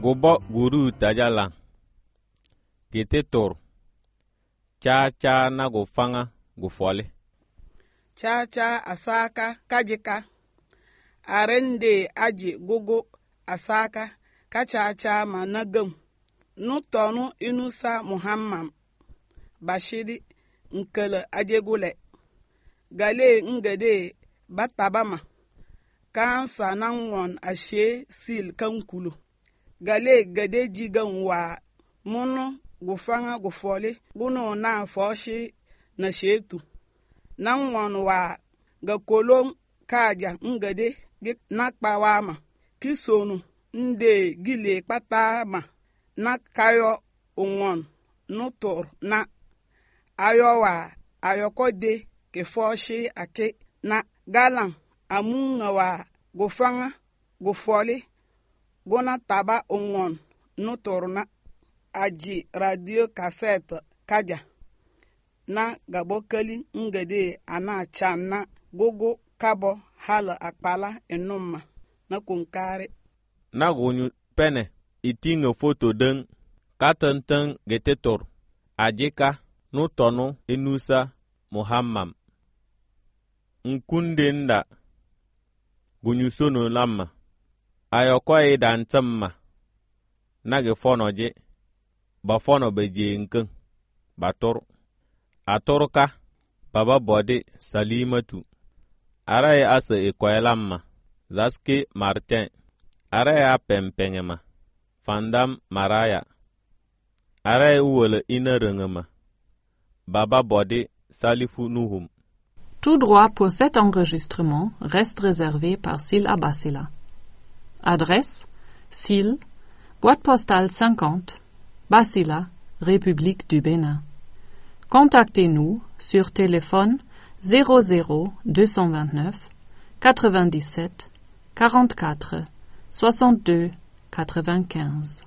Gobo guru tajala. Gete tor. Cha na go fanga go fole. Cha asaka kajika. Arende aji gogo asaka kacha managam. Nutonu inusa Muhammad. Bashiri nkele ajegule. Gale ngede batabama. Kansa nangwon ashe sil kankulu. Gale gade jigan wa munu gufanga gufole guno na foshi na shetu. Nangwon wa ga kolon kaja ngade nakpawama. Kisonu nde gile patama na kayo onwon nutor na ayowa ayokode ke foshi ake na galang amunga wa gufanga gufole gona taba onwon nutorna aji radio cassette kaja na gabokali ngade ana channa gogo kabo hala akpala enumma na kunkare na gonyu pene itinga foto den katantan getetor ajeka nutonu inusa Muhammad nkundenda gonyu sono lamma ayokwa idan tsamma nage fonoje ba fono beje nkan bator atorka baba bode Salimatu araye asa ekoyelamma zaske Martin araye pempengema fandam Maraya araye uwele inerengema baba bode Salifu Nuhum. Tout droit pour cet enregistrement reste réservé par Sil Abasila. Adresse Sil, boîte postale 50, Basila, République du Bénin. Contactez-nous sur téléphone 00 229 97 44 62 95.